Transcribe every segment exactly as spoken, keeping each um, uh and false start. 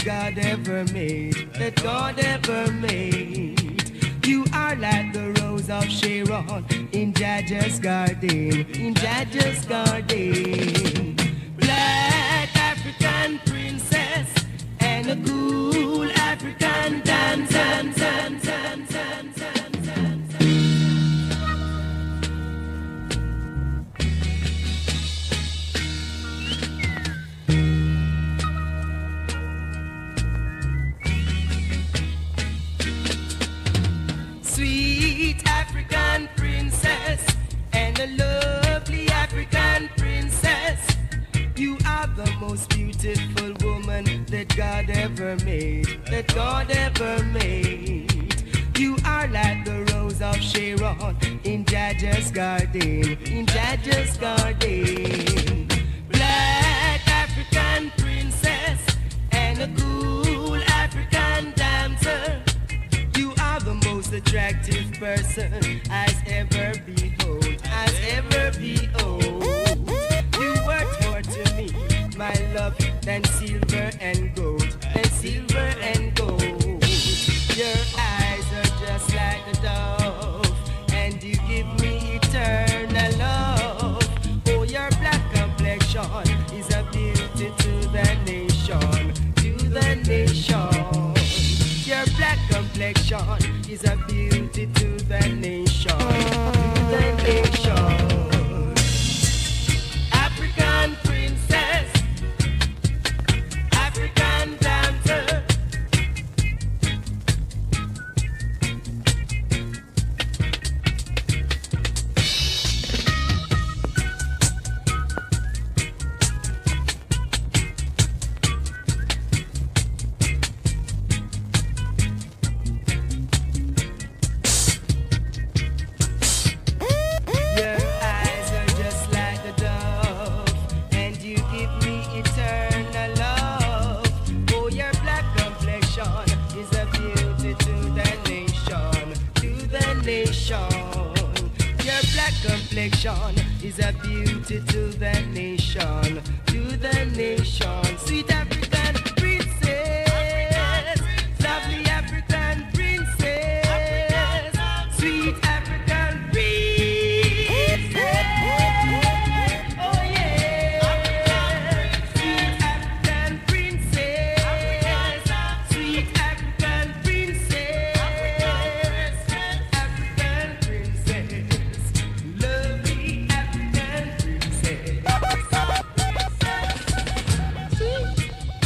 God ever made, that God ever made. You are like the rose of Sharon in Jaja's garden, in Jaja's garden. Black African princess and a cool African dance, dance, dance, dance, dance, dance. Sweet African princess and a lovely African princess. You are the most beautiful woman that God ever made, that God ever made. You are like the rose of Sharon in Jaja's garden, in Jaja's garden. Black African princess and a cool African dancer. You are the most attractive person I've ever behold, I've ever behold. You worth more to me, my love, than silver and gold, than silver and gold. Your eyes are just like the dove, and you give me eternal love. Oh, your black complexion is a beauty to the nation, to the nation. Your black complexion is a beauty to the nation, to the nation. African princess, African dancer. Complexion is a beauty to the nation, to the nation. Sweet African princess, lovely African princess, sweet African princess. Oh yeah, sweet African princess, sweet African princess, African princess. Lovely African princess.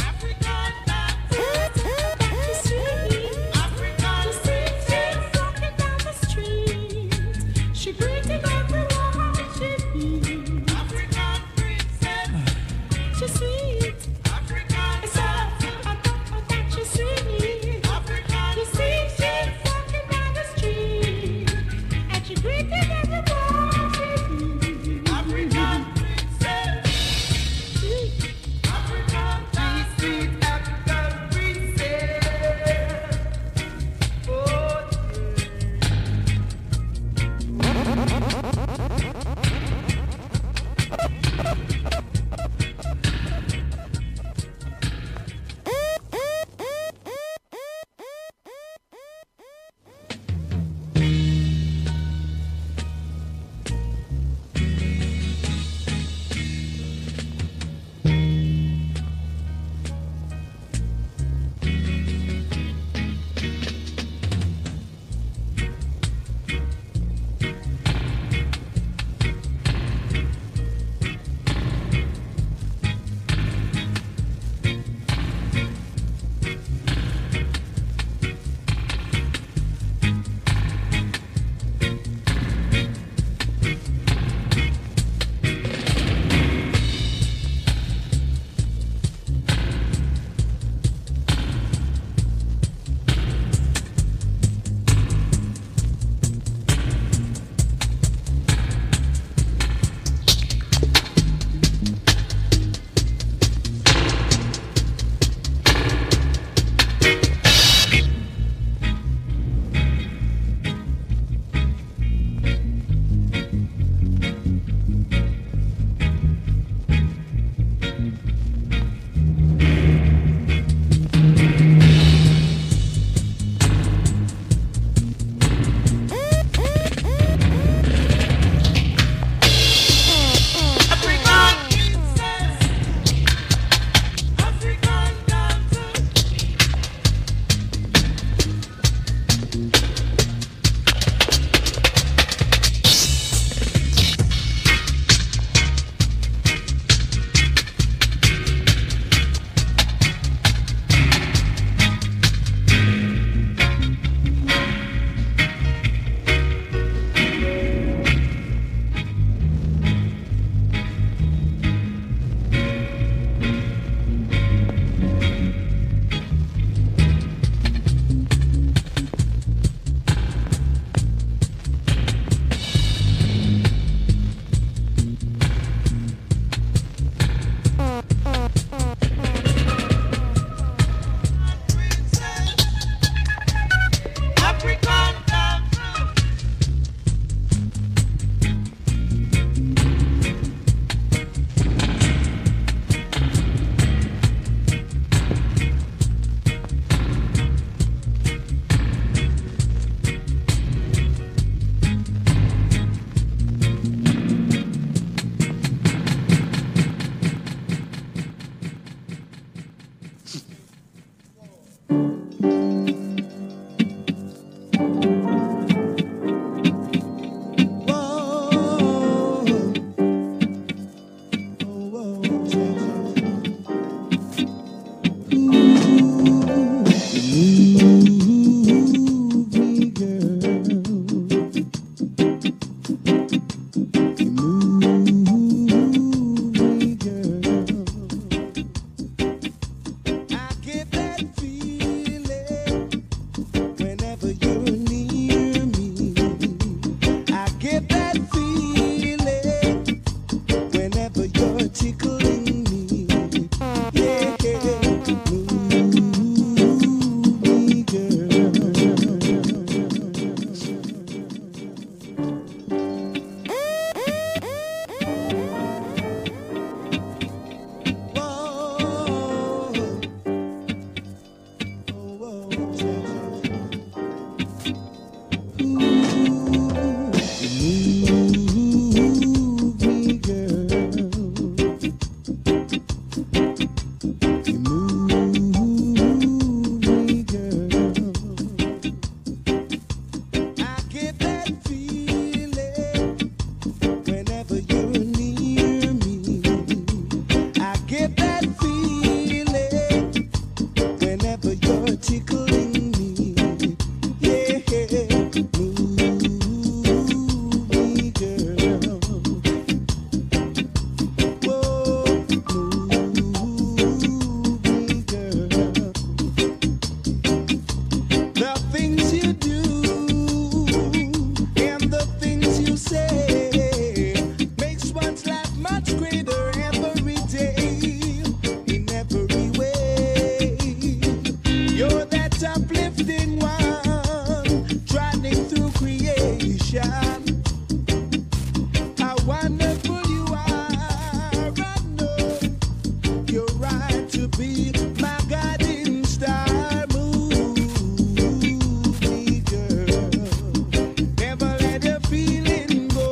everlasting one, trotting through creation. How wonderful you are, I know you're right to be my guiding star. Move me, girl. Never let the feeling go.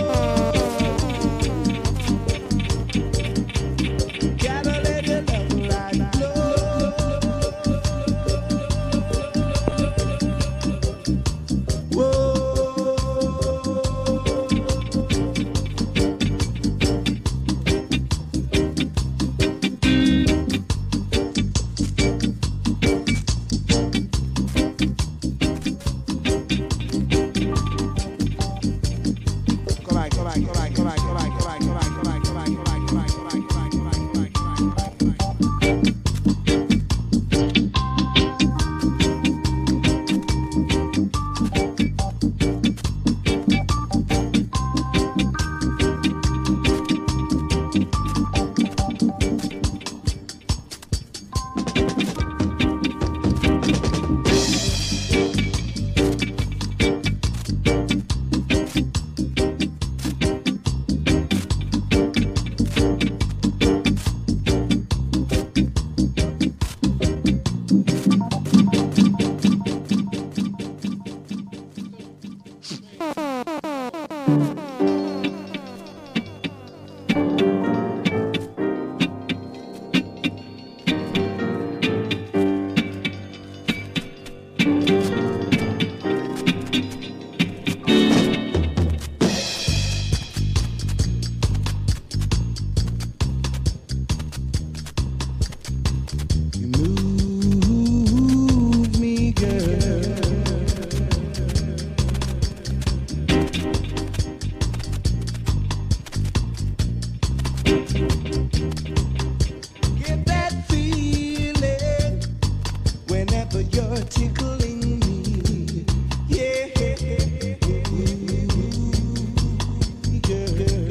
Gotta let the love light flow. Whoa. Collide, collide, collide, collide, collide, collide, collide, collide, collide, collide, collide, collide, collide, collide, You move me, girl. Get that feeling whenever you're tickling me. Yeah, girl.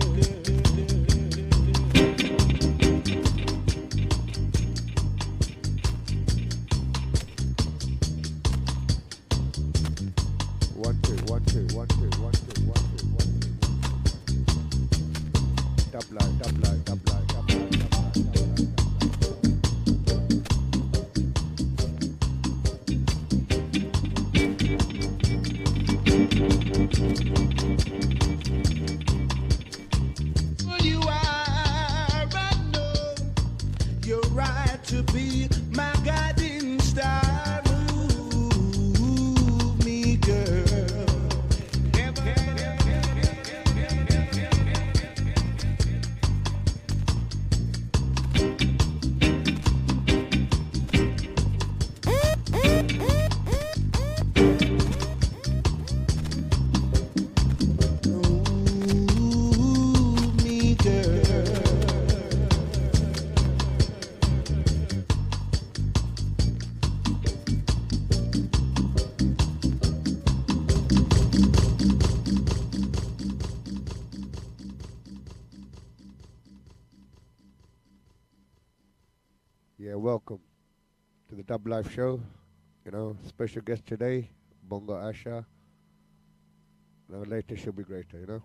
One two, one two, one two, one two, one two, one two. Double line, double line, double line, double line, double line, double line, double line. You are, I know you're right to be my guiding star. Move me, girl. Never, move me, girl. Yeah, welcome to the Dub Life Show. You know, special guest today, Bongo Asha. Now later she'll be greater, you know.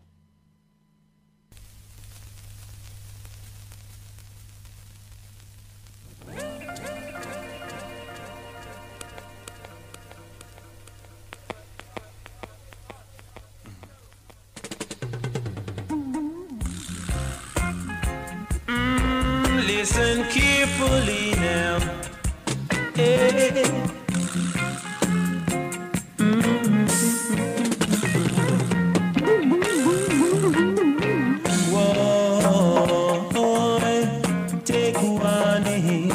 Listen carefully now. Hey. Whoa, take one in.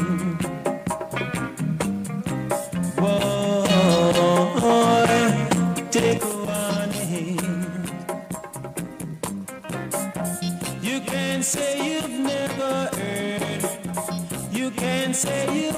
Whoa, take one in. You can say you've never heard. You can say you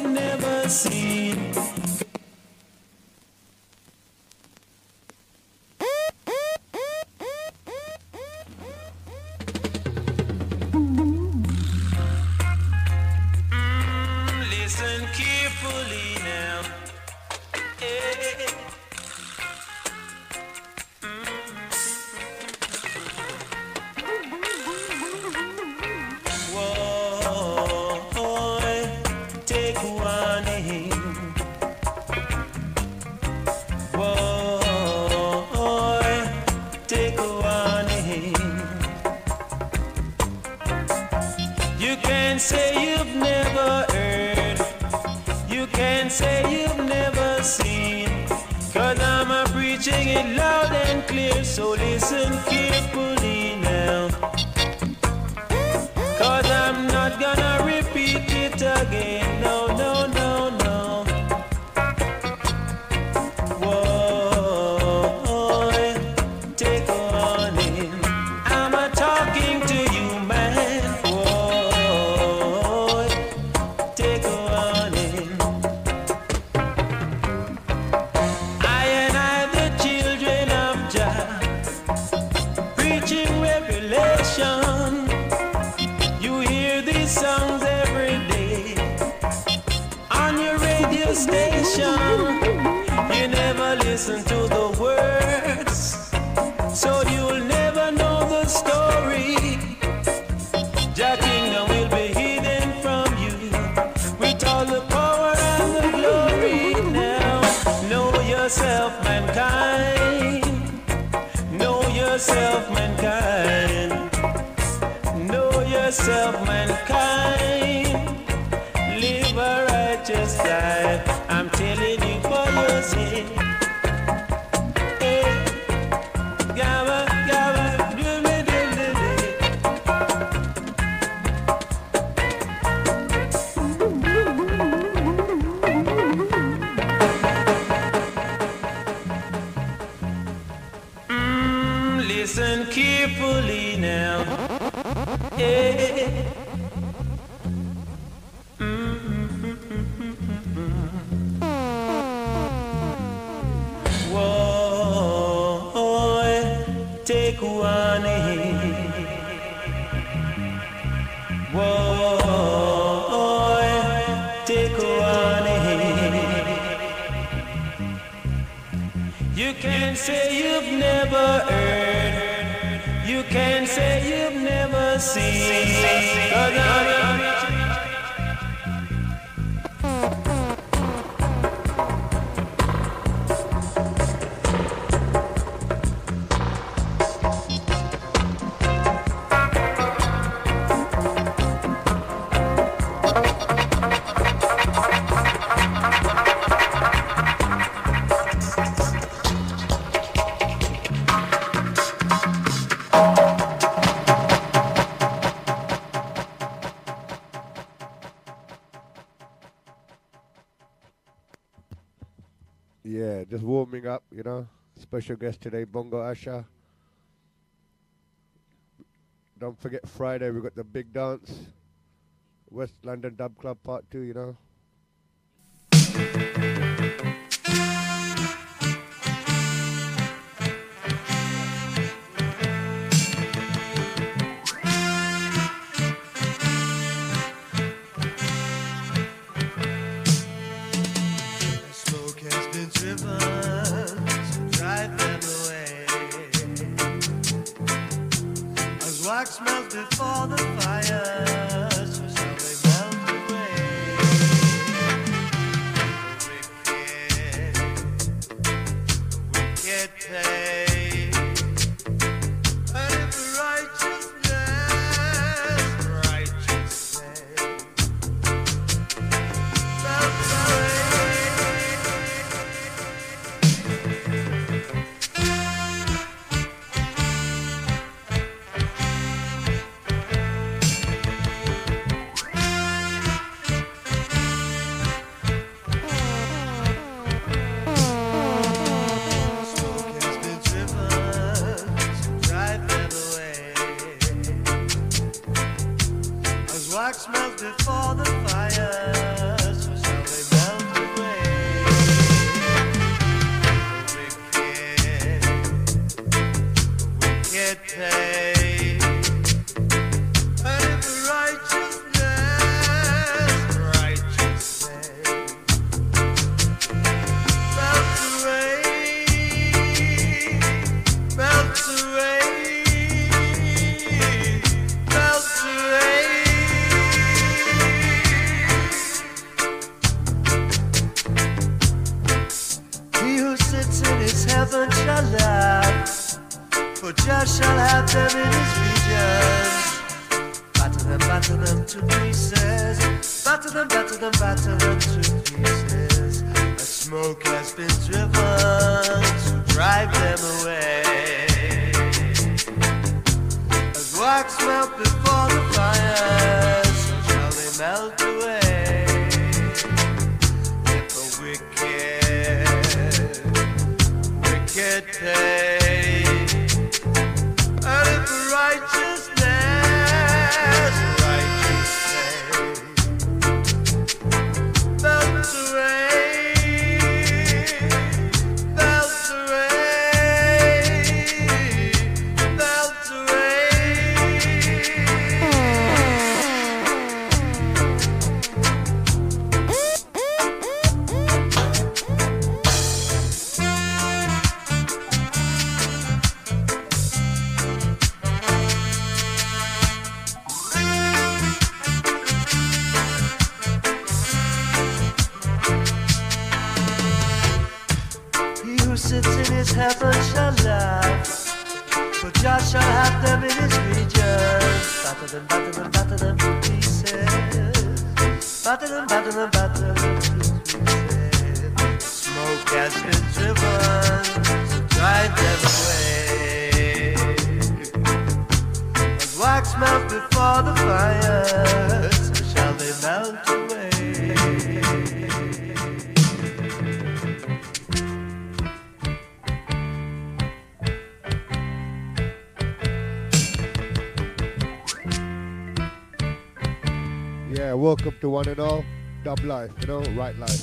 it loud and clear, so listen carefully now. Cause I'm not gonna repeat it again. No, no, no, no. Whoa, take on in. I'm a talking to you, man. Whoa, take on in. I and I, the children of Jah, preaching revelation. You hear these songs every day on your radio station. You never listen to the words, so you'll never know the story. Jah kingdom will be hidden from you with all the power and the glory. Now, know yourself, mankind. Know yourself, mankind. Know yourself, mankind. Live a righteous life. I'm telling you for your sake. Hey, gabba, gabba, doobie-doobie-dee. Mm, listen carefully now. Hey. Whoa, take one in. Whoa, take one in. You can say you've never heard. You can say you've never seen. 'Cause I'm Yeah, just warming up, you know. Special guest today, Bongo Asha. Don't forget Friday, we got the big dance. West London Dub Club Part two, you know. Wax melts before the fire, so shall they melt away. The wicked, the wicked pay. And if the righteousness, righteous pay, melts away. Wax melts before the fire, so shall they melt away. The wicked, the wicked pay. And if the righteousness, righteous pay, melts away, melts away, melts away. Heaven shall laugh, for Jah shall have them in his regions. Batter them, batter them to pieces. Batter them, batter them, batter them to pieces. A smoke has been driven to drive them sits in his heaven shall laugh, for Jah shall have them in his regions. Batter them, batter them, batter them to pieces. Batter them, batter them, batter them to pieces. Smoke has been driven, so drive them away. As wax melt before the fire, so shall they melt away. Yeah, welcome to one and all. Dub life, you know, right life.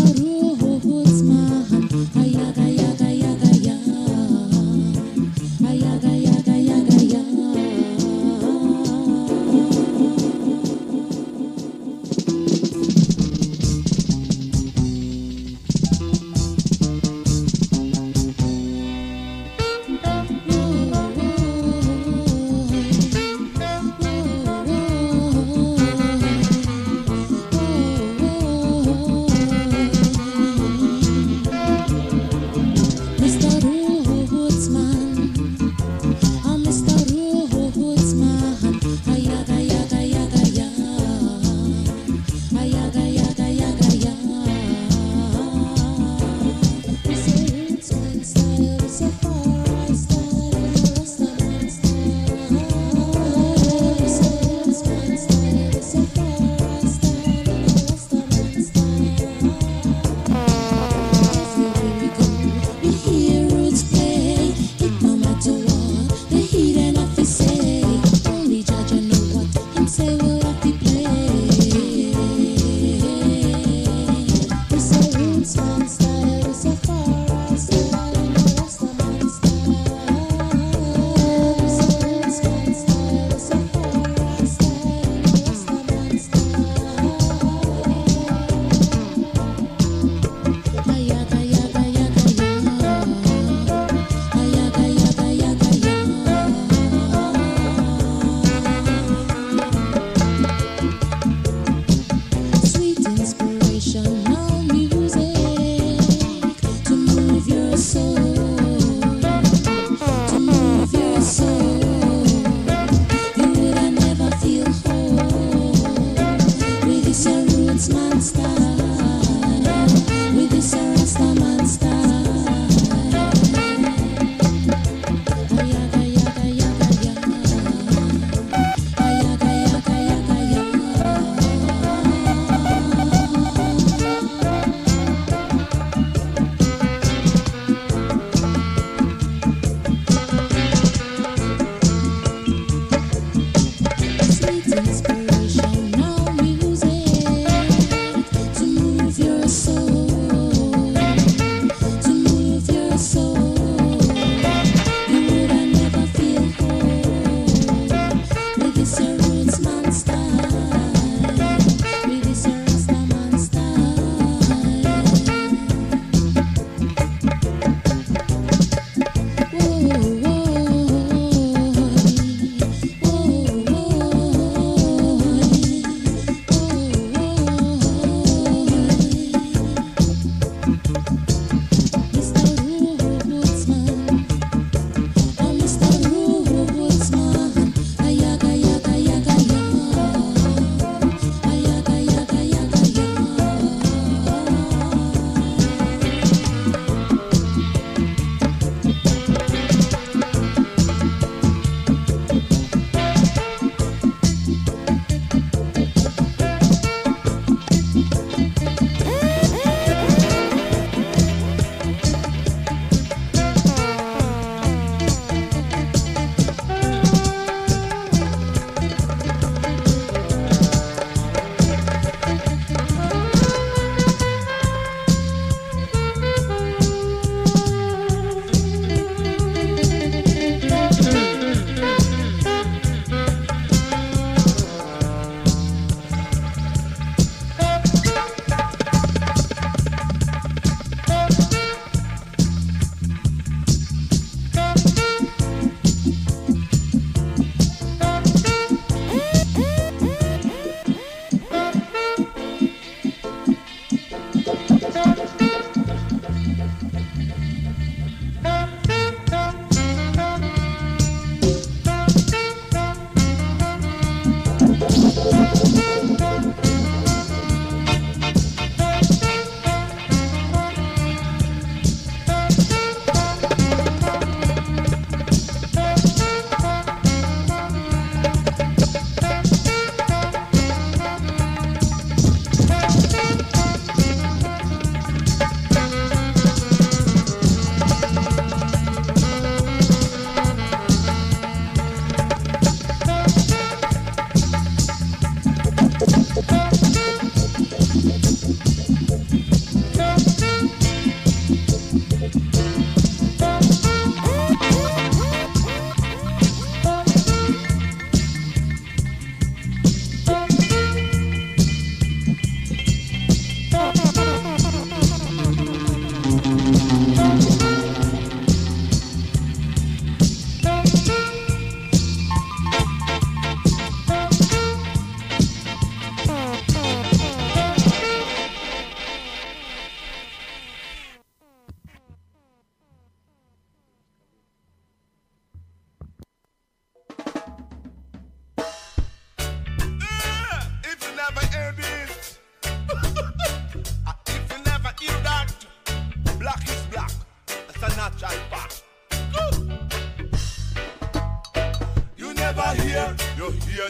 Ay,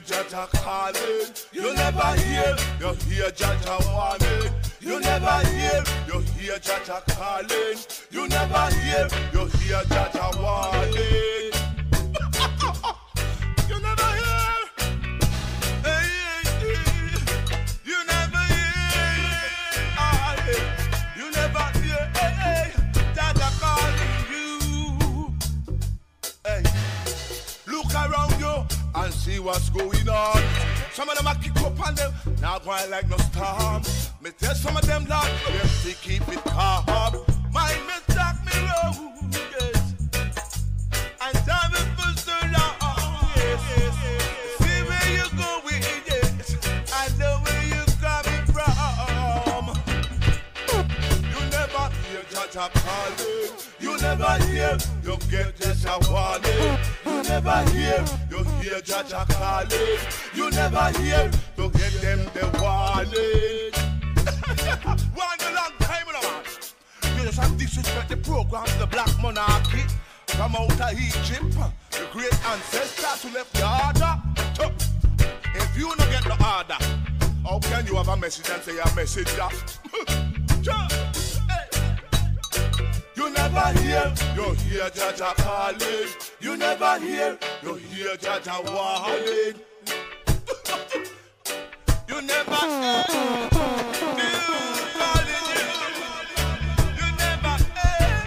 Jaja calling. You never hear, you hear Jaja warning. You never hear, you hear Jaja calling. You never hear, you hear Jaja warning. You never hear. Hey, hey, you never hear. Ah, hey. You never hear. Hey, hey. Jaja calling you. Hey, look around you and see what's going on. Some of them are kick up on them, now going like no storm. Me tell some of them Lord, yes, they keep it calm. Mind me talk me road, yes. And time it for so long, yes. See where you going, yes. I know where you coming from. You never hear Jaja calling. You never hear, you get just a warning. You never hear, you hear Jaja calling. You never hear, you get them the warning. One a long time, man. You just have disrespect the program, the black monarchy. From out of Egypt, the great ancestors who left the order. If you don't get the order, how can you have a message and say a message? You never hear, you hear Jaja calling. You never hear, you hear Jaja warning. You never hear, you calling you. You never hear,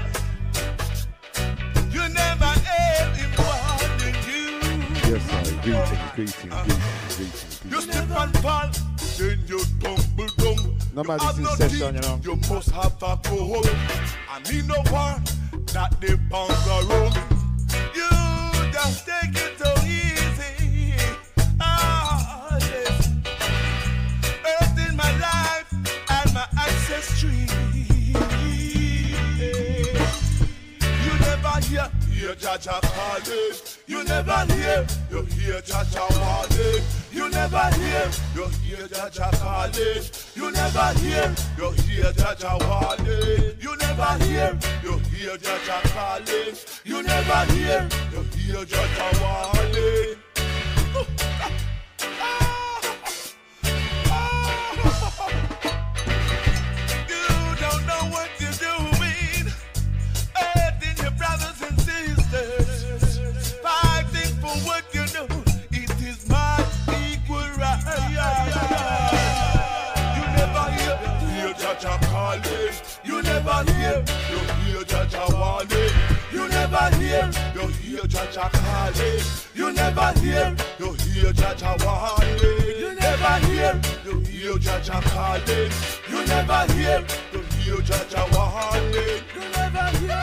you never hear him warning you. Yes, sir. Greetings, greetings, greetings, greetings. You slip and fall, then you tumble down. No matter this is session, you know. You must have a go. I mean no one that the bounce around. You just take it so easy. Ah, yes. Earth in my life and my ancestry. You never hear, hear Jaja calling. You never hear, you hear Jaja warning. You never hear, you hear Jaja calling. You never hear, you hear Jaja warning. You never hear, you hear Jaja calling. You never hear, you hear Jaja warning. You don't know what you're doing. Hurting your brothers and sisters. Fighting for what you know. It is my equal right. You never hear, hear Jaja calling. You never hear, you hear Jaja warning. You never hear, you hear Jaja calling. You never hear, you hear Jaja warning. You never hear, you hear Jaja calling. You never hear, you hear Jaja warning. You never hear.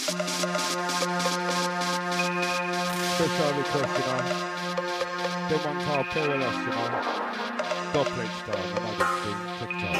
Special request, you know. The one called Perilous, you know. Double style, you know, that's the TikTok.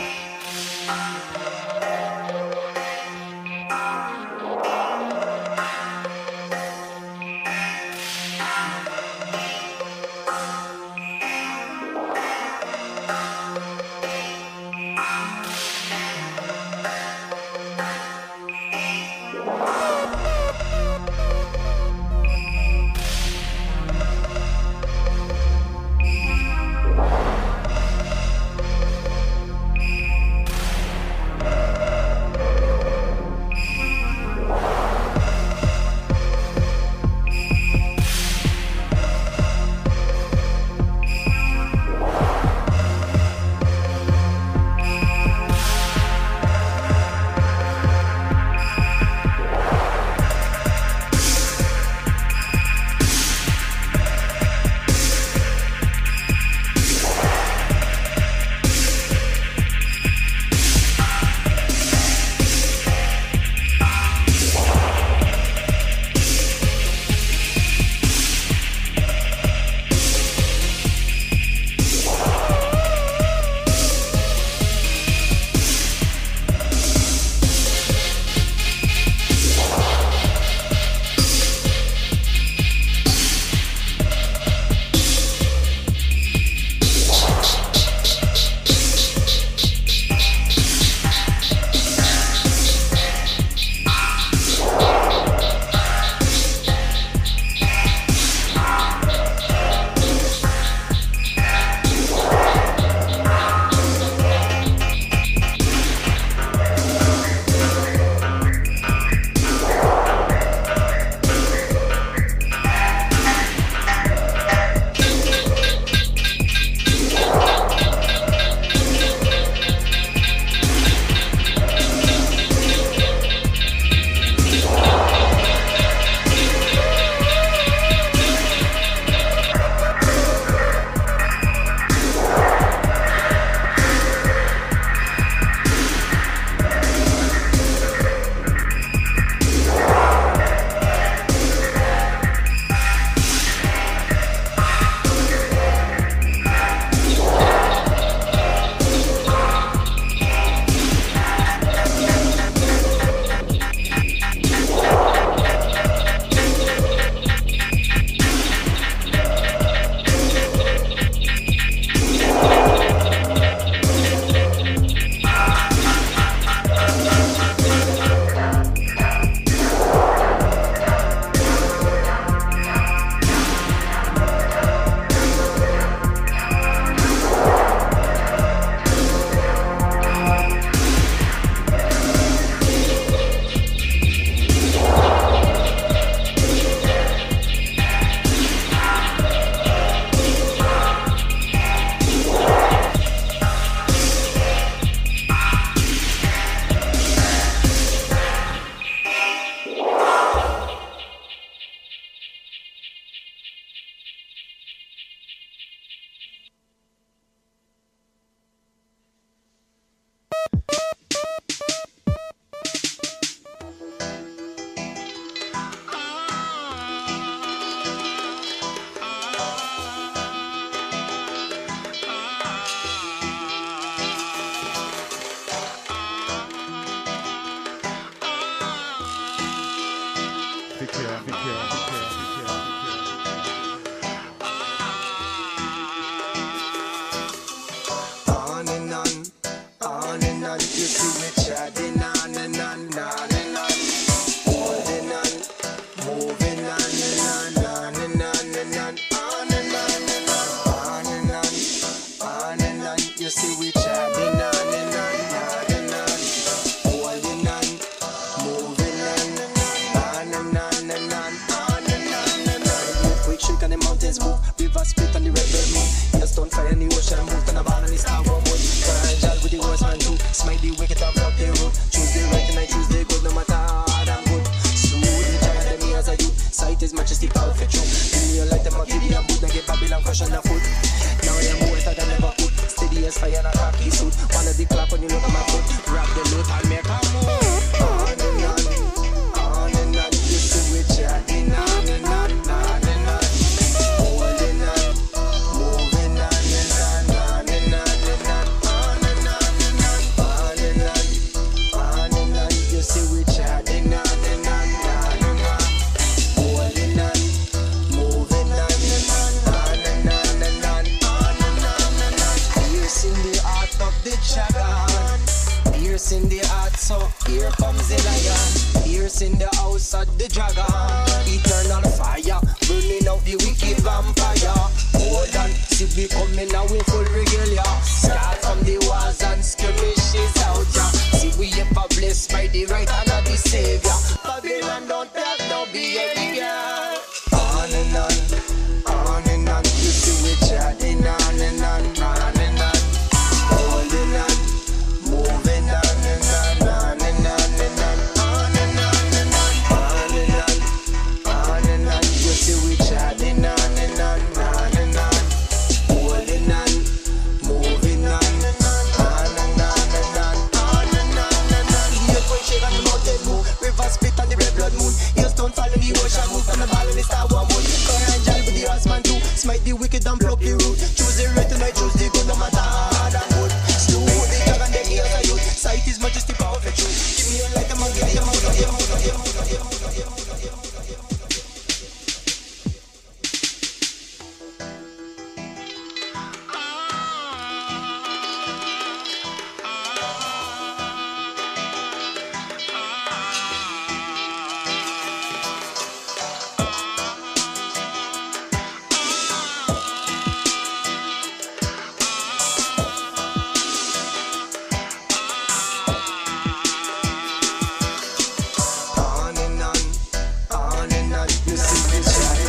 On and on, on and on. dragon. Eternal fire, burning out the wicked vampire. Hold on, see we coming now in full regalia. Start from the wars and skirmishes out, yeah. See we ever blessed by the right hand of the Savior. Babylon don't have no behavior. On and on, on and on. You see we chatting on and on, on and on. Holding on, moving on and on, on and on and on. On and on and on, on and on, on and on. You see we chatting on and on, on and on. Holding on, moving on and on, on and on and on, on and on and on. The earthquake shake on the mountain move, river split on the red blood moon. Hailstone fall in the ocean move, from the ball in the star one moon. Fire and jal with the horseman too, smite the wicked and pluck the root. Choose the right and I choose the good, no matter hard and good. Slew the dragon, then he has a youth. Sight is majesty, power for truth. Give me a light, I'm gonna give you a mouth, give you a mouth, give you a mouth, give you a mouth, give you a mouth. On and on, on and on. You see me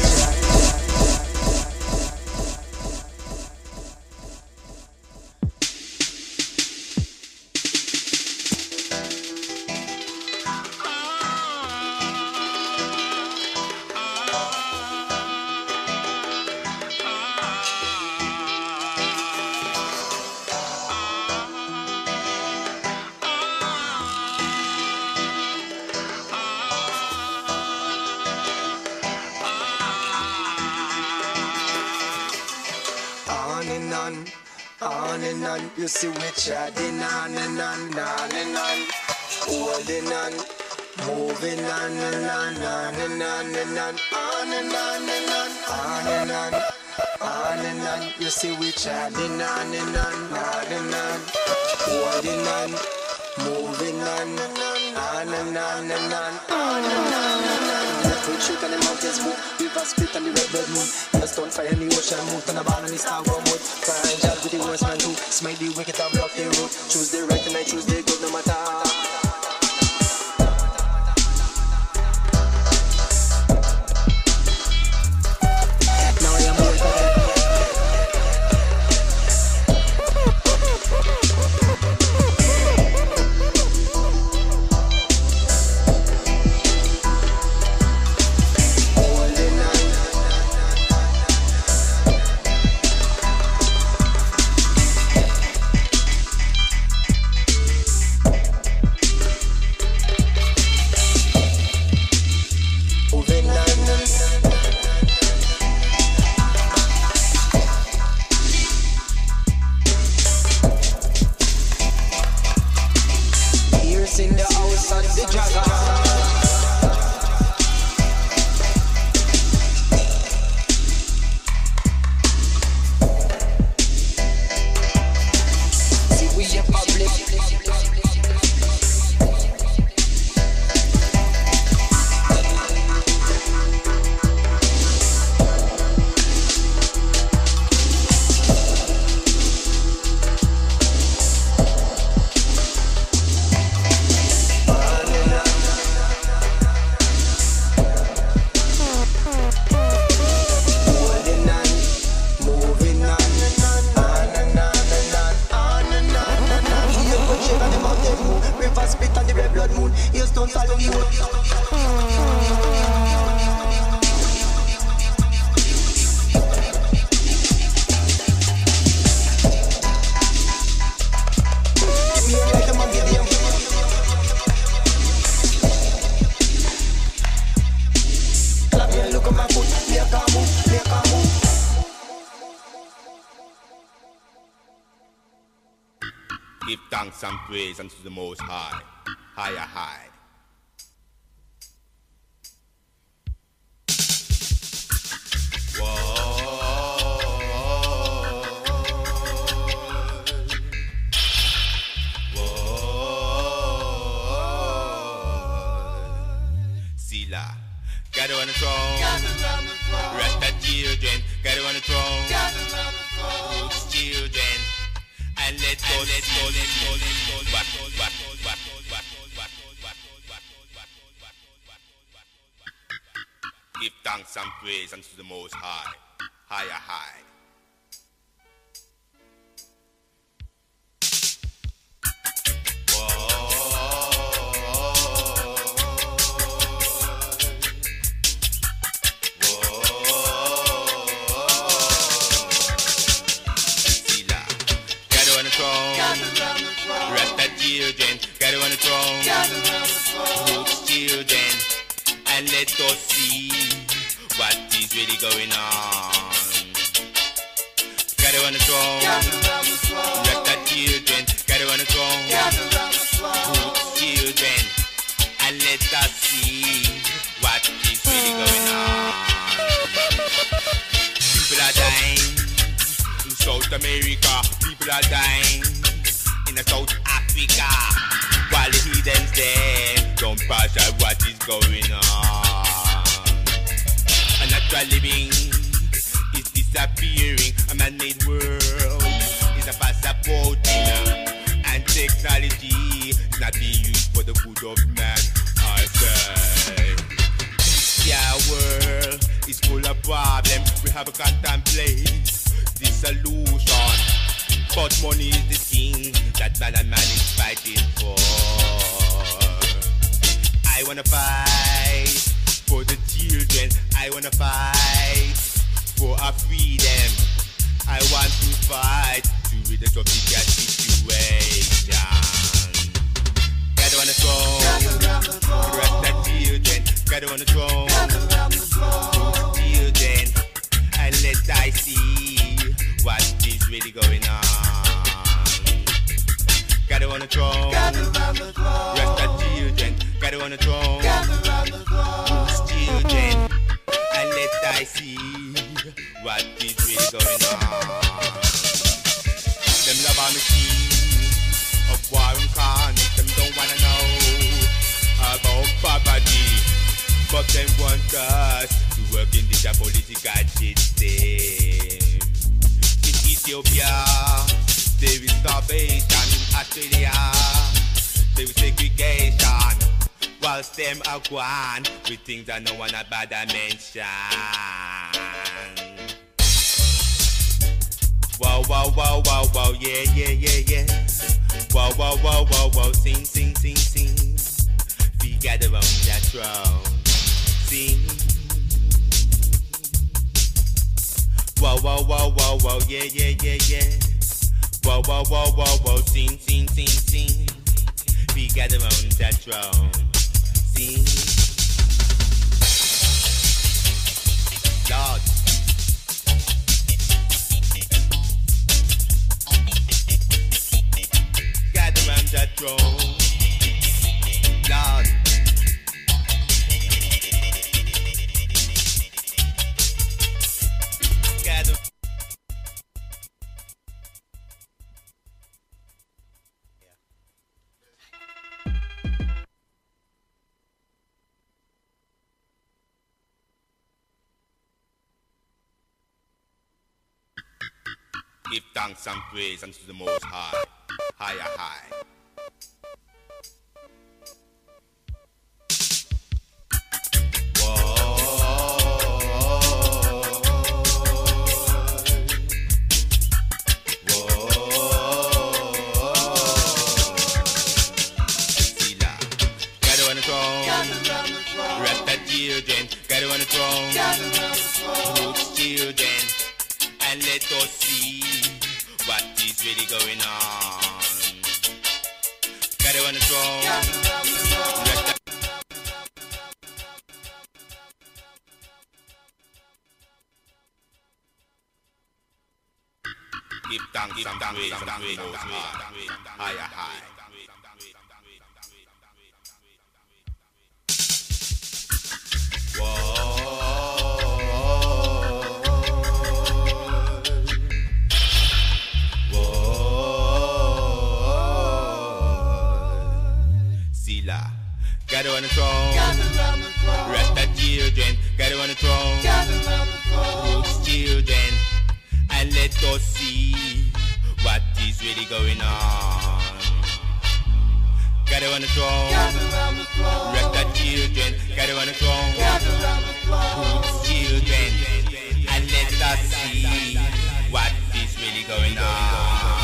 on and on, on and on. You see we chatting on and on, on and on. Holding on, moving on and on, on and on and on, on and on and on, on and on, on and on. You see we chatting on and on, on and on. Holding on, moving on and on, on and on and on, on and on and on. Earthquake shake on the mountains move, river split on the red blood moon. Hailstone fire in the ocean move, turn the ball on the star one mood. Fire and jal with the horseman too, smite the wicked and block the road. Choose the right and I choose the good, no matter. Now I am here for that. Holding on, moving on. Here's in the house of the dragon. See we in public. On and on. Holding on, moving on and on, on and on and on, on and on and on. The earthquake shake on the mountain move, river split on the red blood moon. Hailstone fall in the ocean. Give me a light, I'm gonna give you a mouth. Clap me and look at my foot, make a move, make a move. Give thanks and praise unto the Most High, higher high. Sila, gather on the throne. Rasta children, gather on the throne. Roots children, and let go, let go, let go, let go. What, what, what, what, what, what, what. Give thanks and praise unto the Most High, higher high. Children, gather on the throne, roots children, and let us see what is really going on. Gather on the throne, rasta children, gather on the throne, roots children, and let us see what is really going on. People are dying in South America, people are dying in South Africa, while the heathens there don't pass out what is going on. A natural living is disappearing. A man-made world is a passport, and technology is not being used for the good of man. I say, this world is full of problems. We have to contemplate the solution. But money is the thing that man and man is fighting for. I wanna fight for the children. I wanna fight for our freedom. I want to fight to rid us of the gas situation. Gather on the throne, Rasta children. Gather on the throne, children, and let I see what is really going on. Gather on the throne, Rasta children, gather on the throne, roots children, and let I see what is really going on. Them love a machine of war and conflict. Them don't wanna know about poverty, but them want us to work in this political system. In Ethiopia, there is starvation. In Australia, there is segregation. Whilst them are gone with things that no one about to mention. Wow, wow, wow, wow, wow, yeah, yeah, yeah, yeah. Wow, wow, wow, wow, wow, sing, sing, sing, sing. We gather around that throne, sing. Wow, wow, wow, wow, wow, yeah, yeah, yeah, yeah. Wow, wow, wow, wow, wow, sing, sing, sing, sing. We gather around that throne, sing. Lord. Gather around that throne, Lord. Gather. Give thanks and praise unto the Most High, higher high. Children, gather on the throne, roots children, and let us see what is really going on. Gather on the throne, let give thanks, give thanks, praise, and praise, higher, high. Gather on the throne, Rasta children, throne, gather round the throne, roots children, and let us see what is really going on. Gather on the throne, gather round the throne, record children, gather on the throne, gather round the throne, roots children, and let us see what is really going on.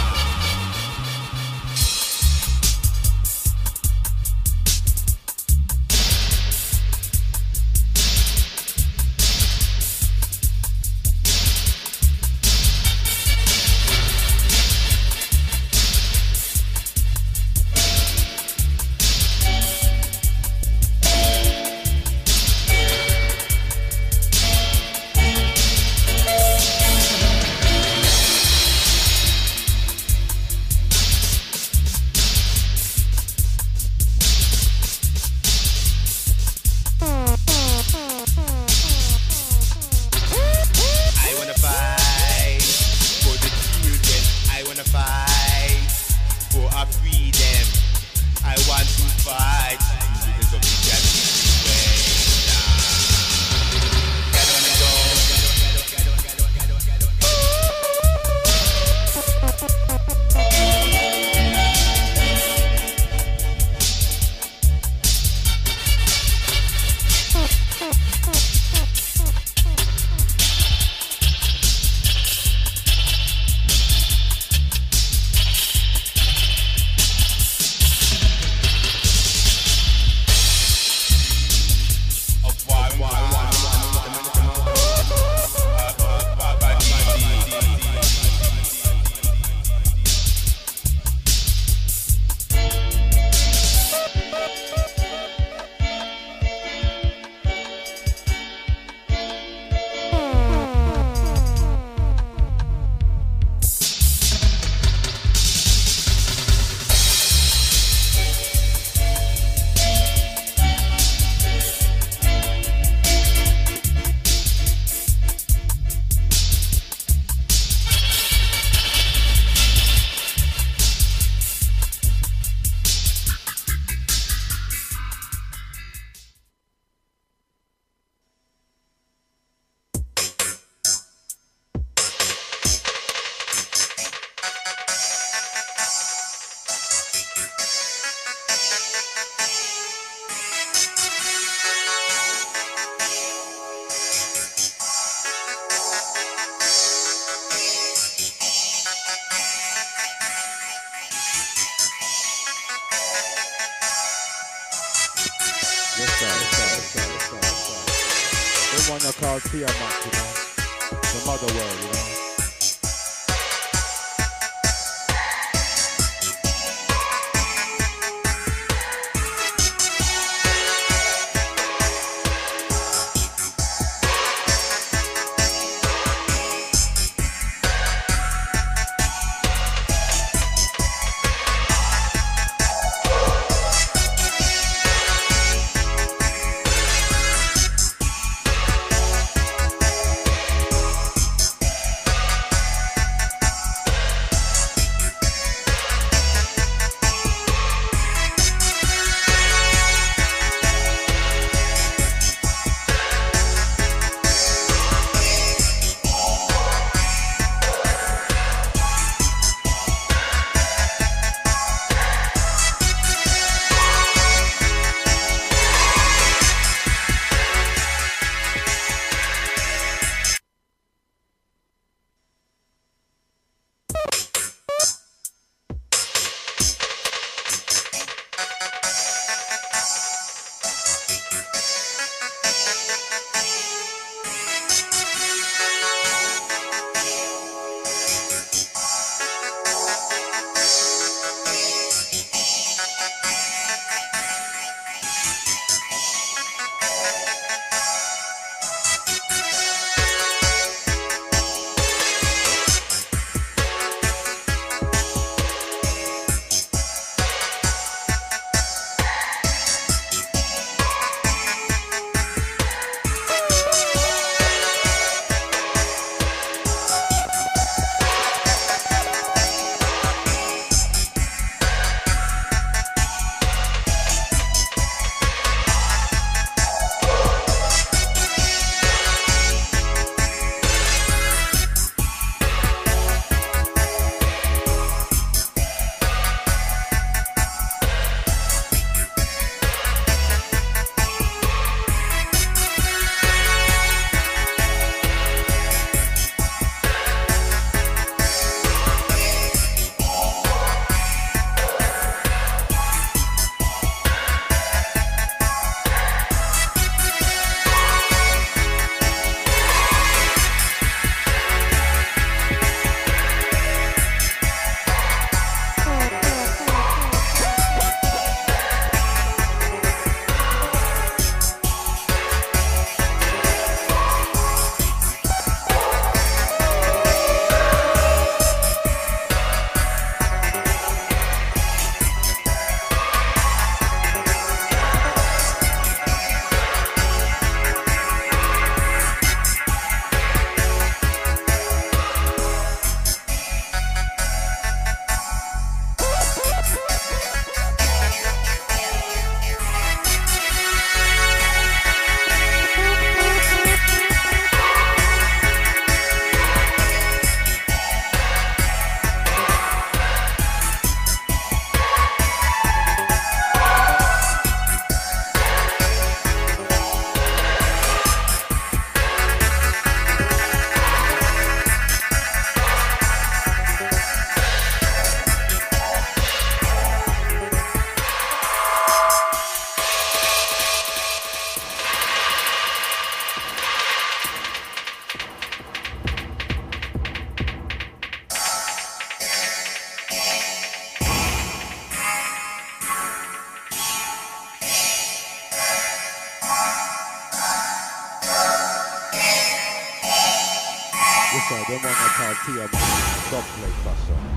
The one you call Tiamat, you know, the mother world, you know. Yes, sir. Them one I call Tiamat. Dub plate fashion.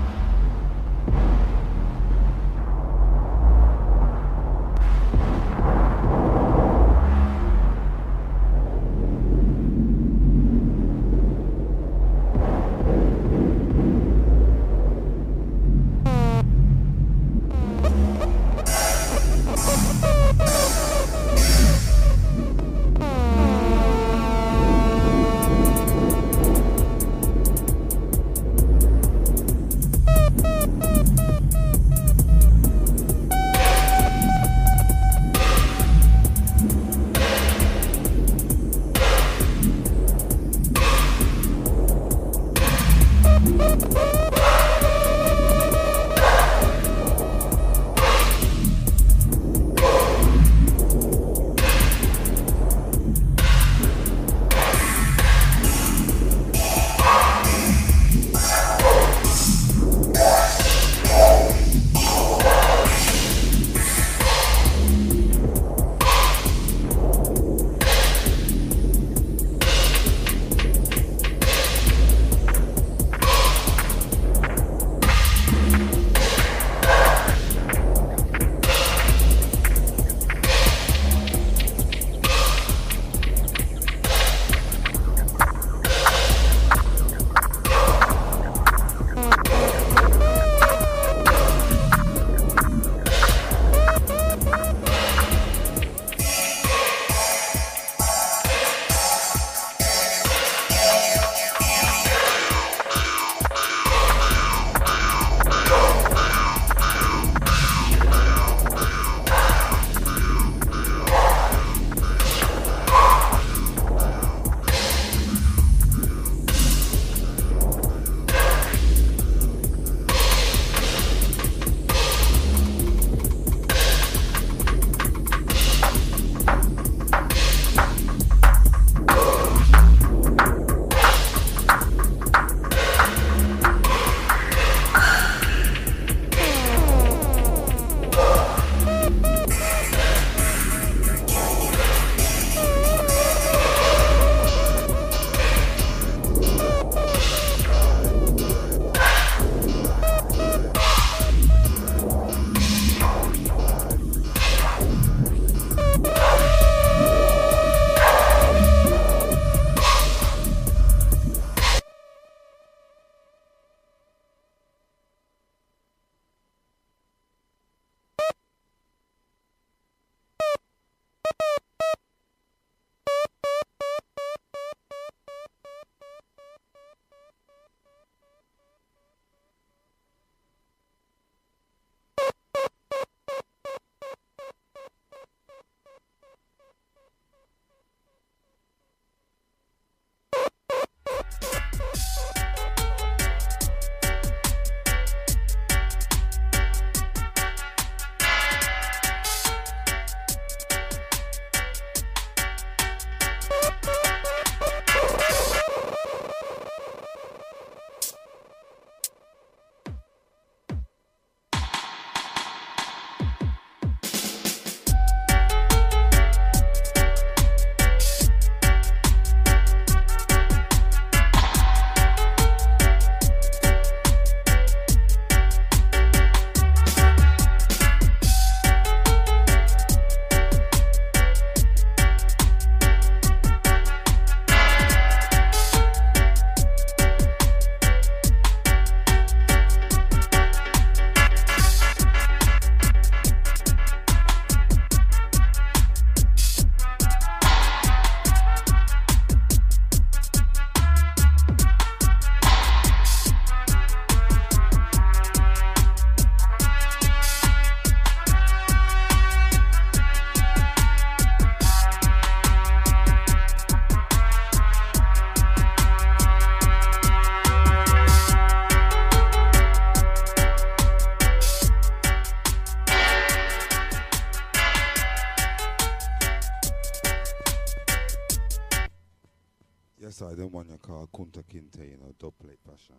side, then one you call Kunta Kinte, you know, dub plate fashion.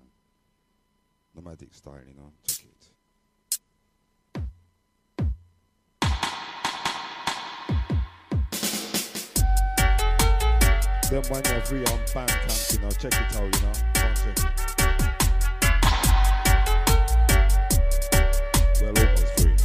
Nomadic style, you know, check it. Them when they're free on Bandcamp, you know, check it out, you know. Go and check it. Well, almost free.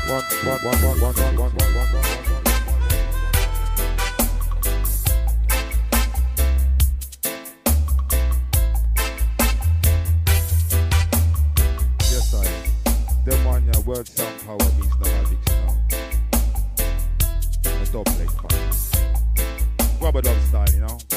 One, one, one, one, one, one, one, one, one, one. Yes, I. Them one your word sound power beats the magic, you know. A dub plate fun. Rubber dub style, you know.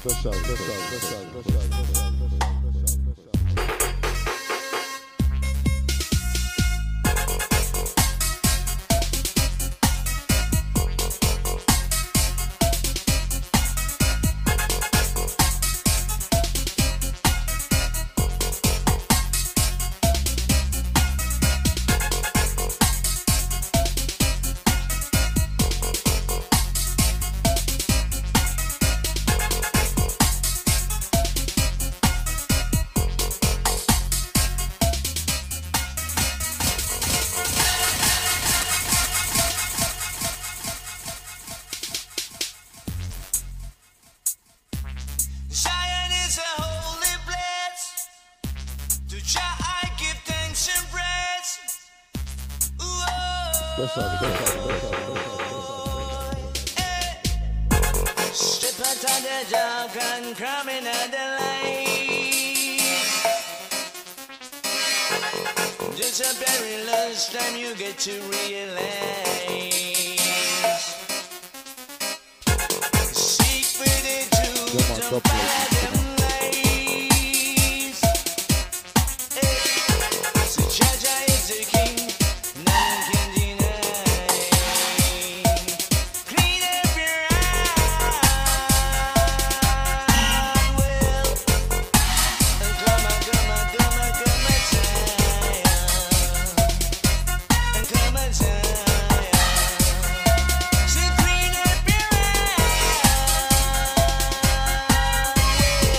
special, special, special, special. Zion is a holy place. To Jah I give thanks and praise. Ooh, Special, special, special, eh. Step out of the dark and come in at the light. Just a perilous time you get to realize. Seek for the truth, Yeah, man, don't top buy them lies. Eh, so Jah Jah is the king, none can deny. Clean up your eye, well, and come on, come on, come on, come on, Zion, and come on, Zion. So clean up your eye, well,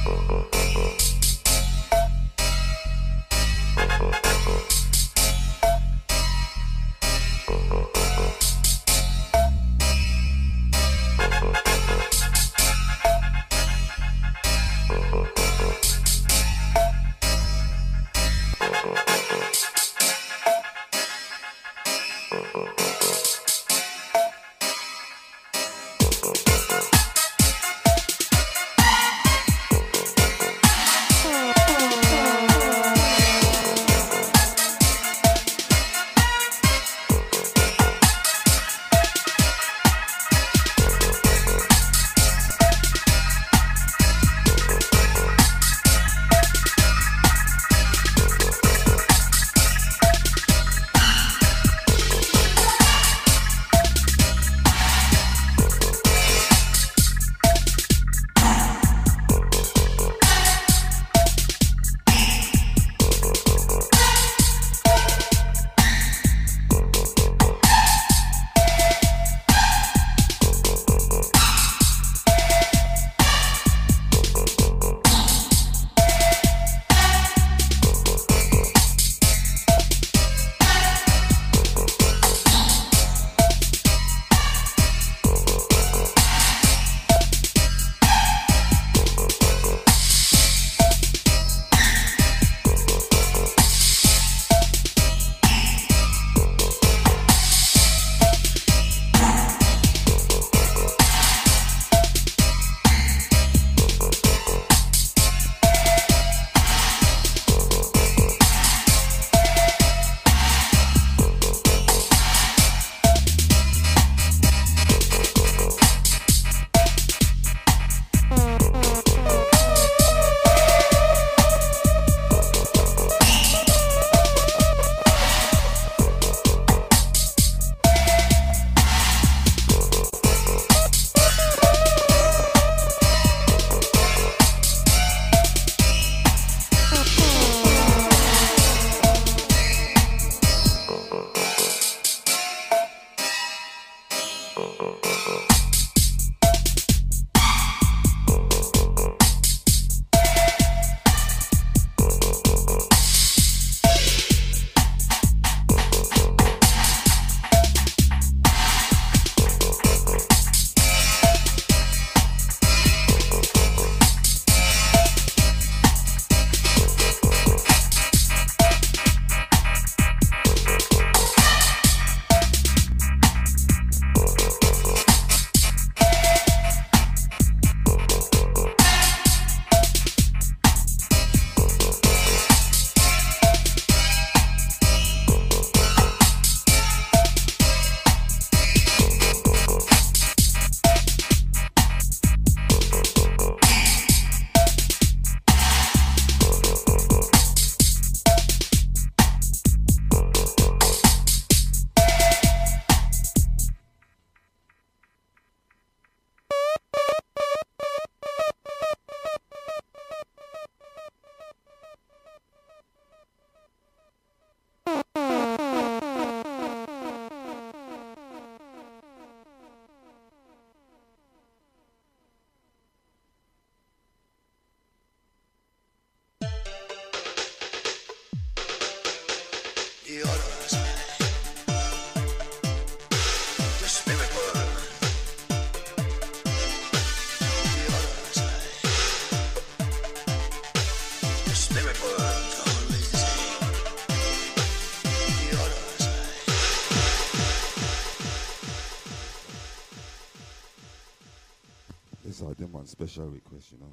This are them on special request, you know.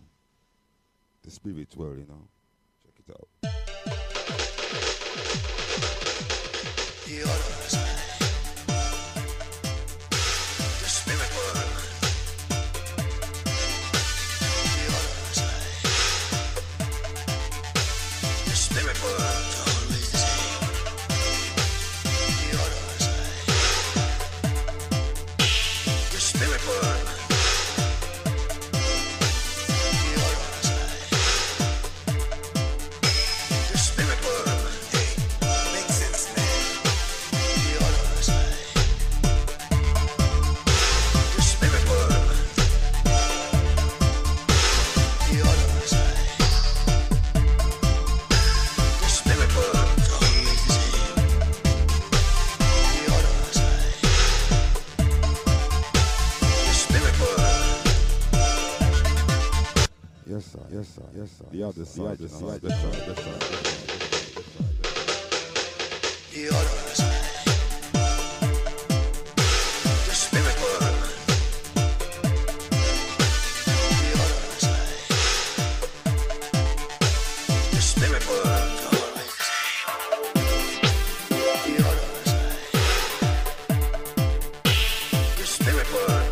The spiritual, you know. Check it out. The other side. The spirit world. The other side. The spirit world. Always the same. The other side. The spirit world. The yes sir, yes sir. The other side, the other side, the side, the side, the side. The other side. The spirit world. The other side. The spirit world. The other side. The spirit world.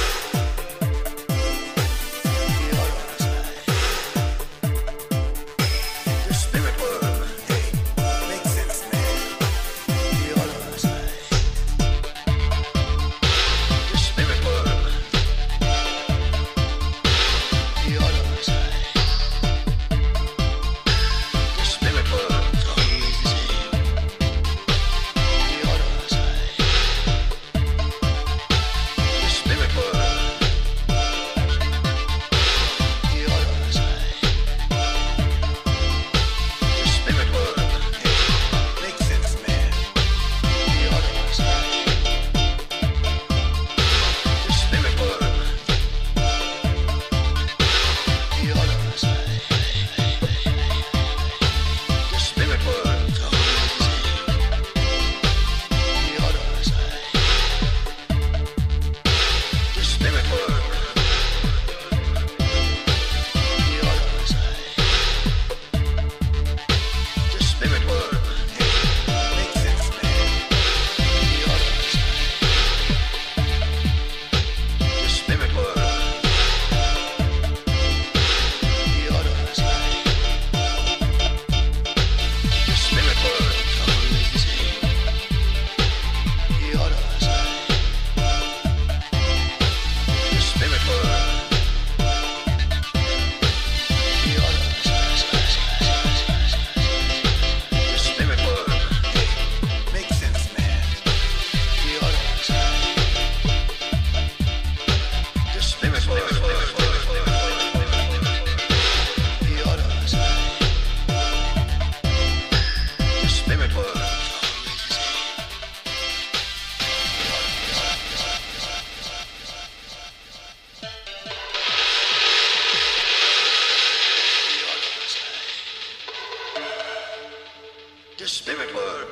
The spirit world,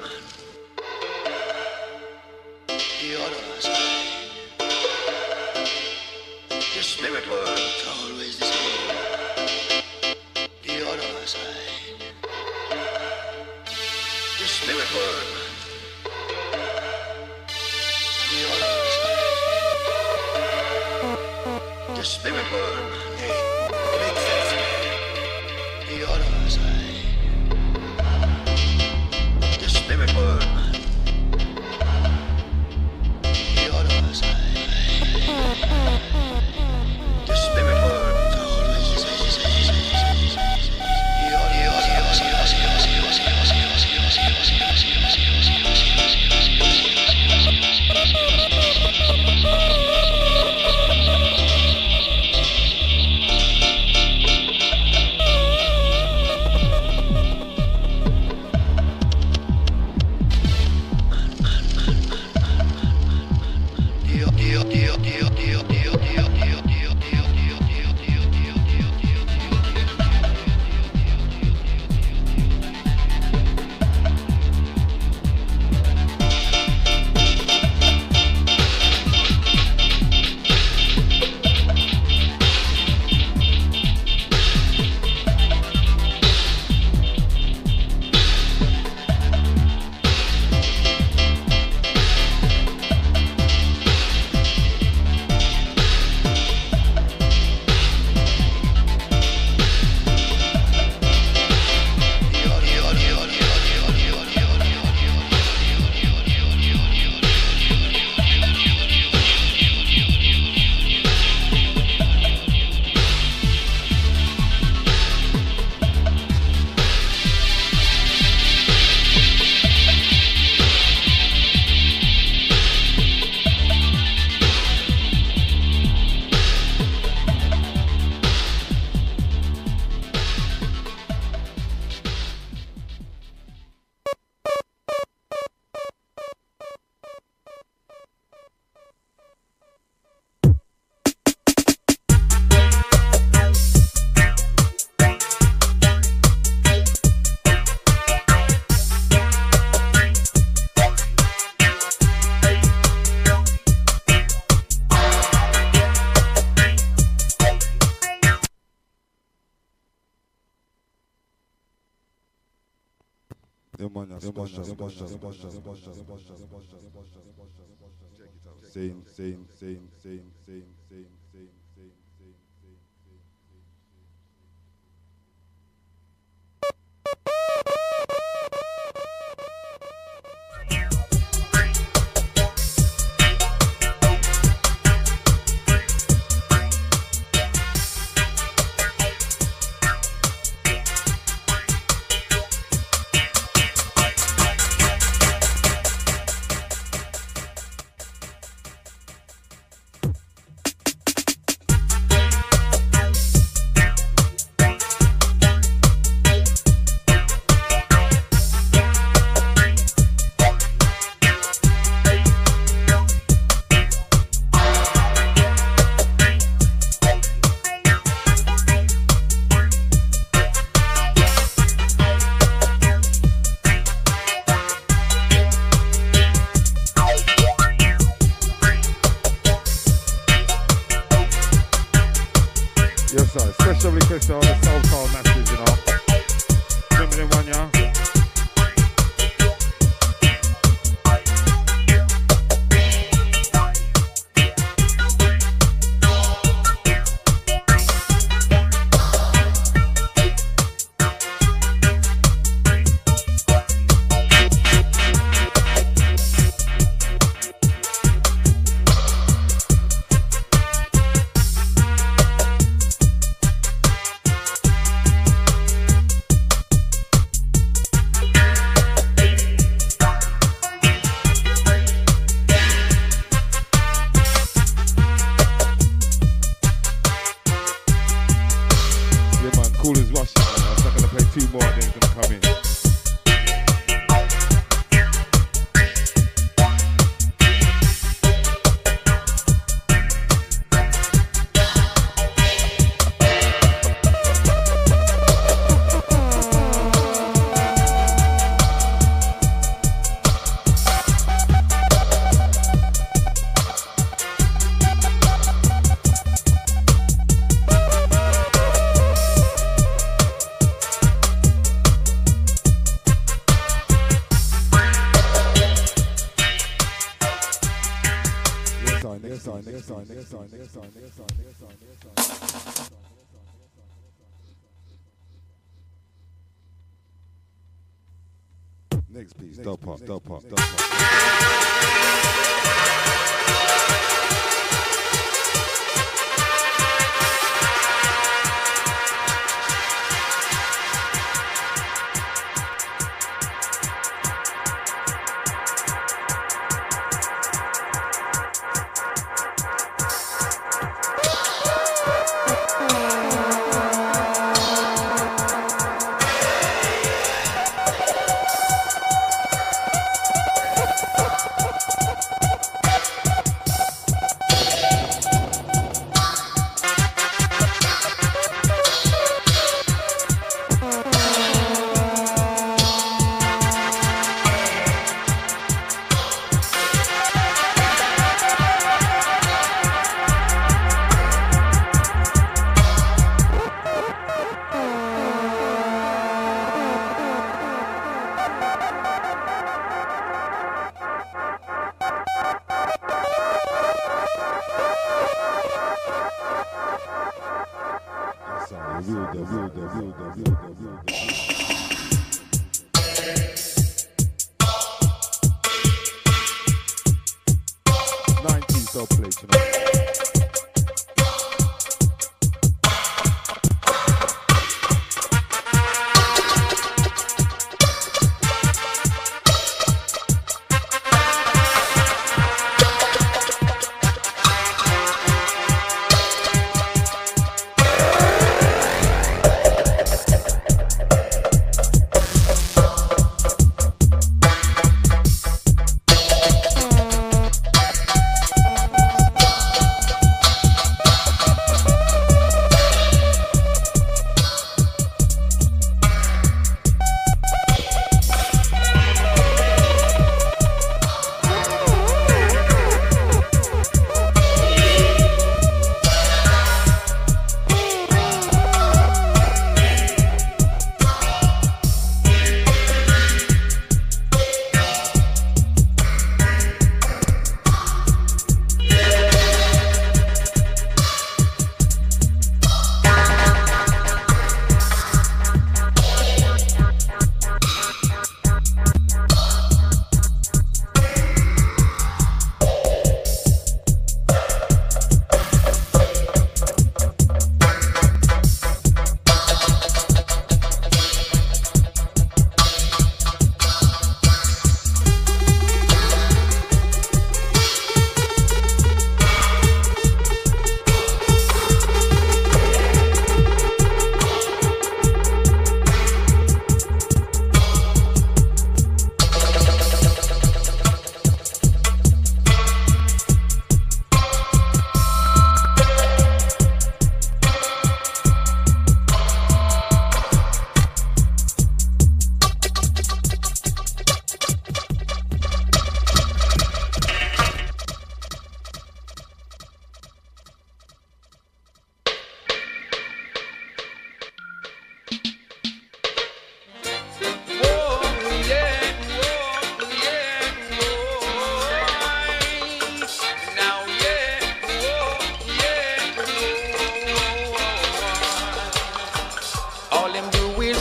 the other side. The spirit world, always the same. The other side. The spirit world, the other side. The spirit world, hey, makes sense, man. The other side. Spirit world, the other side. The spirit world, always the same. The other side. Yeah, man, yeah, special, special, special, special, special, special. Same, same, same, same, same, same, same, same, same. Yes, sir. Special request to all the South Call masters, you know. Remember them one, yeah? Next piece, dub pop, dub pop, dub pop.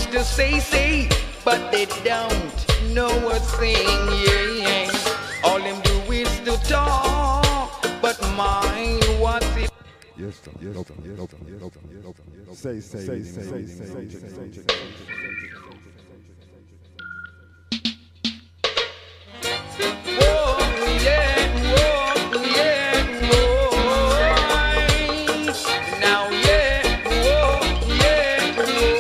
to say, say, but they don't know a thing, yeah. All them do is to talk, but mind what it. Yes, sir. Yes, sir. Yes, sir. Yes, sir. Yes, sir. Say, say, say, say, say, say, say, say. Whoa, yeah, whoa, yeah, whoa. Now, yeah, whoa, yeah,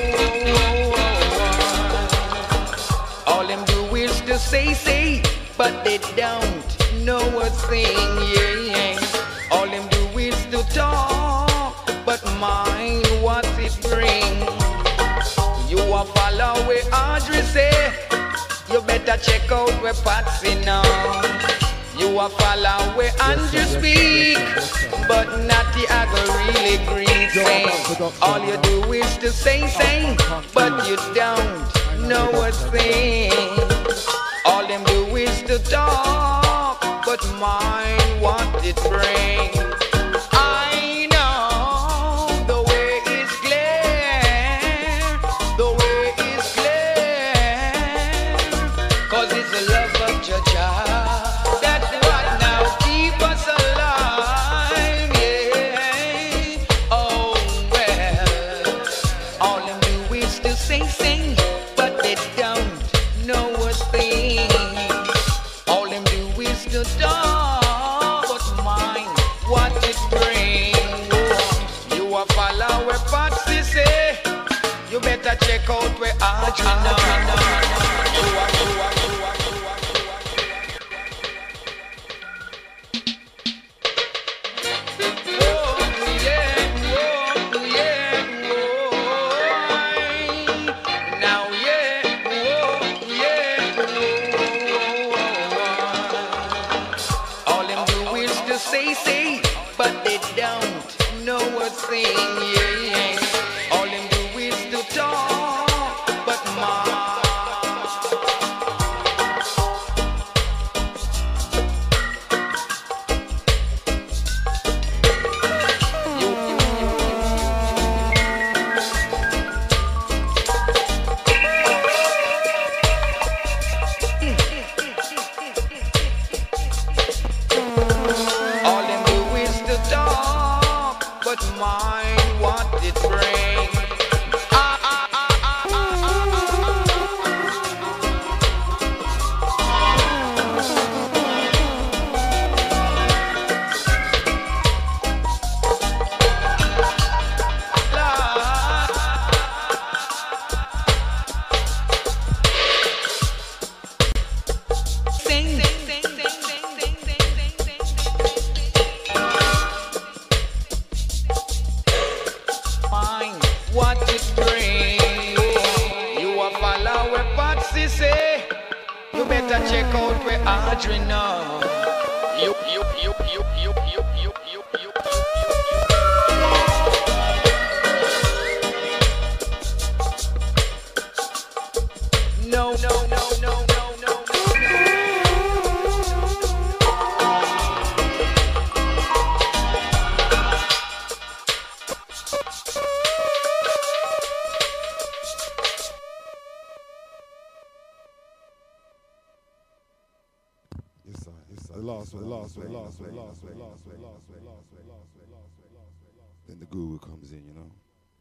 whoa. All them do is to say, say, but they don't know a thing, yeah. All them do is to talk, but mind what it brings. You a follow where Audrey say, you better check out where Patsy now. You a follow where Andrew speak, but Natty I go really green say. All you do is to say, say, but you don't know a thing. All them do is to talk, but mind what it brings. I know the way is clear, the way is clear, cause it's the love of Jah. That's what now keep us alive, yeah. Oh well, all them do is to sing, sing, but they don't know a thing. All them do is to talk, but mind what it brings. You a follow where Patsy say, you better check out where Audrey now. You a, you a, you a, you a, oh, yeah, oh, yeah, oh. Now, yeah, oh, yeah, oh. All them do is to say, say, but they don't know a thing, yeah. All them do is to talk, but mind. All them do is to talk, but mind what it brings. Ah, ah, ah, ah, ah, ah, Sing, sing, sing, sing, sing, sing, sing, sing, sing. Mind what it brings. You a follow where Patsy say, you better check out where Audrey know. You, you, you, you, you, you, you, you, you, you, you. No, no, no, no, no, no, no. Yes, sir. Yes, sir. The last one, the last one, the last one, the last one, the last one, the last one, the last one, the last one, the last one. Then the guru comes in, you know.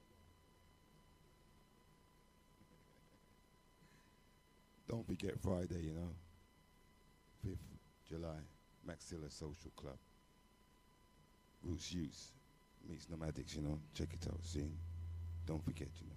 Don't forget Friday, you know. fifth July, Maxilla Social Club. Roots Youth meets Nomadics, you know. Check it out, sing. Don't forget, you know.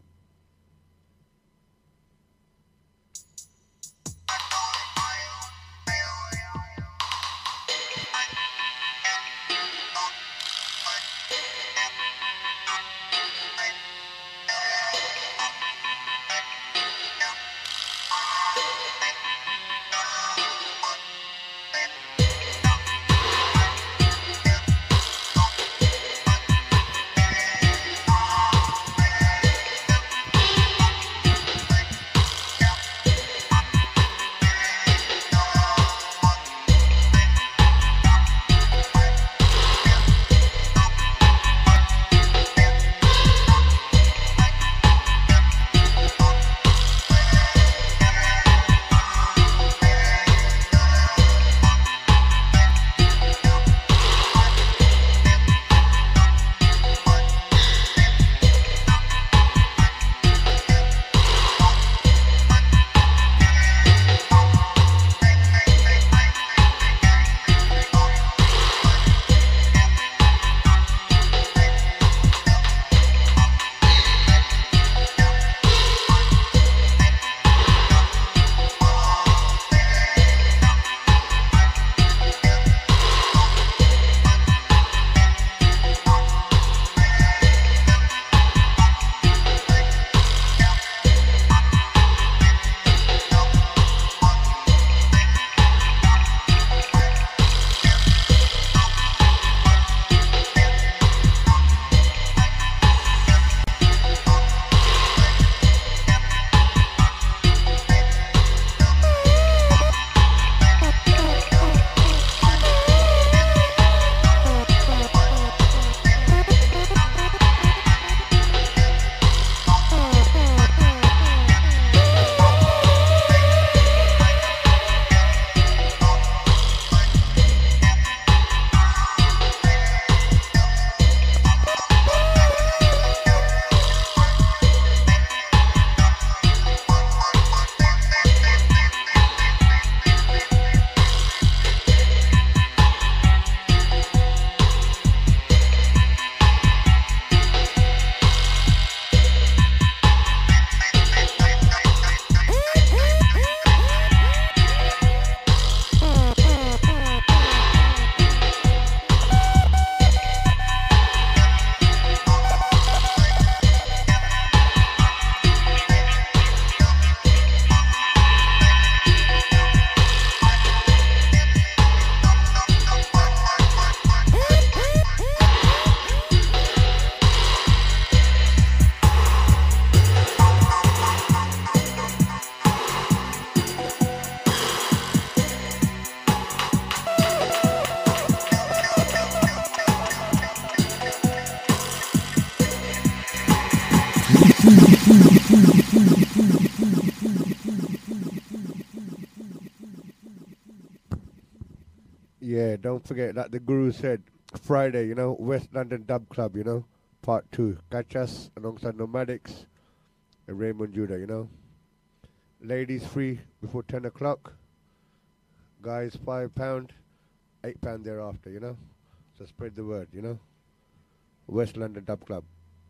don't forget, like the Guru said, Friday, you know, West London Dub Club, you know, part two. Catch us alongside Nomadics and Raymond Judah, you know. Ladies free before ten o'clock. Guys, five pound, eight pound thereafter, you know. So spread the word, you know. West London Dub Club.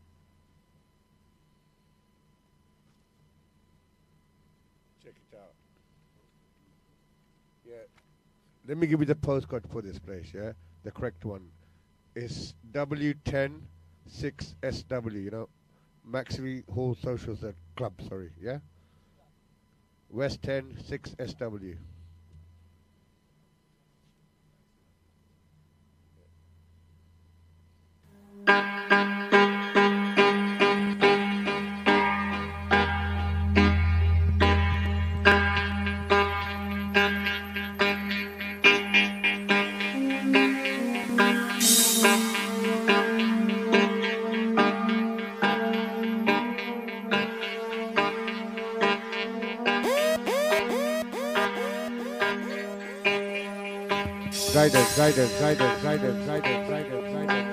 Check it out. Yeah. Let me give you the postcode for this place, yeah? The correct one. It's W ten six S W, you know. Maxley Hall Social Club, sorry, yeah? West ten six S W. Guidance, guidance, guidance, guidance, guidance, guidance, guidance.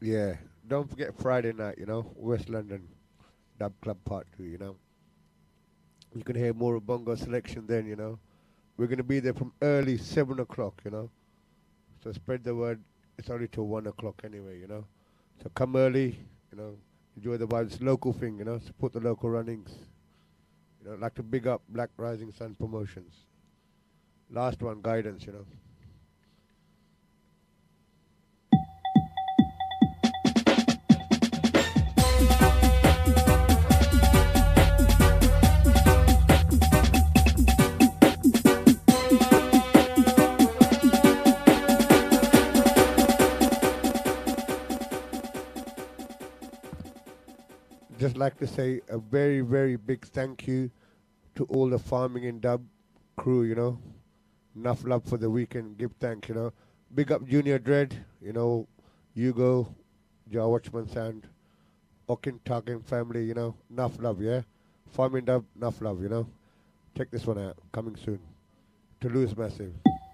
Yeah. Don't forget Friday night, you know, West London Dub Club Part two, you know. You can hear more of Bongo selection then, you know. We're going to be there from early seven o'clock, you know. So spread the word. It's only till one o'clock anyway, you know. So come early, you know. Enjoy the vibes. Local thing, you know. Support the local runnings. You know, like to big up Black Rising Sun Promotions. Last one, Guidance, you know. Just like to say a very, very big thank you to all the Farming in Dub crew, you know. Enough love for the weekend. Give thanks, you know. Big up Junior Dread, you know. Hugo, Jar Watchman Sound, Okin Tarkin family, you know. Enough love, yeah. Farming Dub, enough love, you know. Check this one out. Coming soon. Toulouse Massive.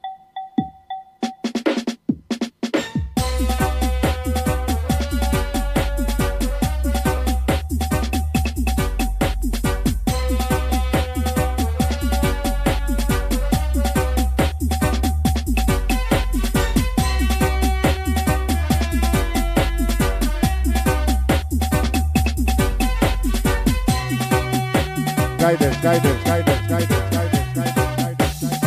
Guidance, guidance, guidance, guidance, guidance, guidance, guidance,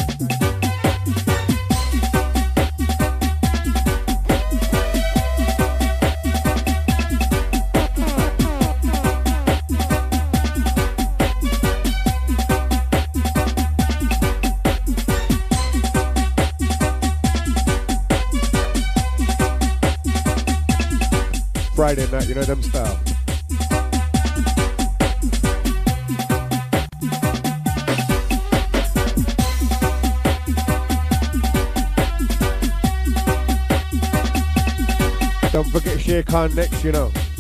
Friday night, you know them style. Don't forget Shay Khan next, you know.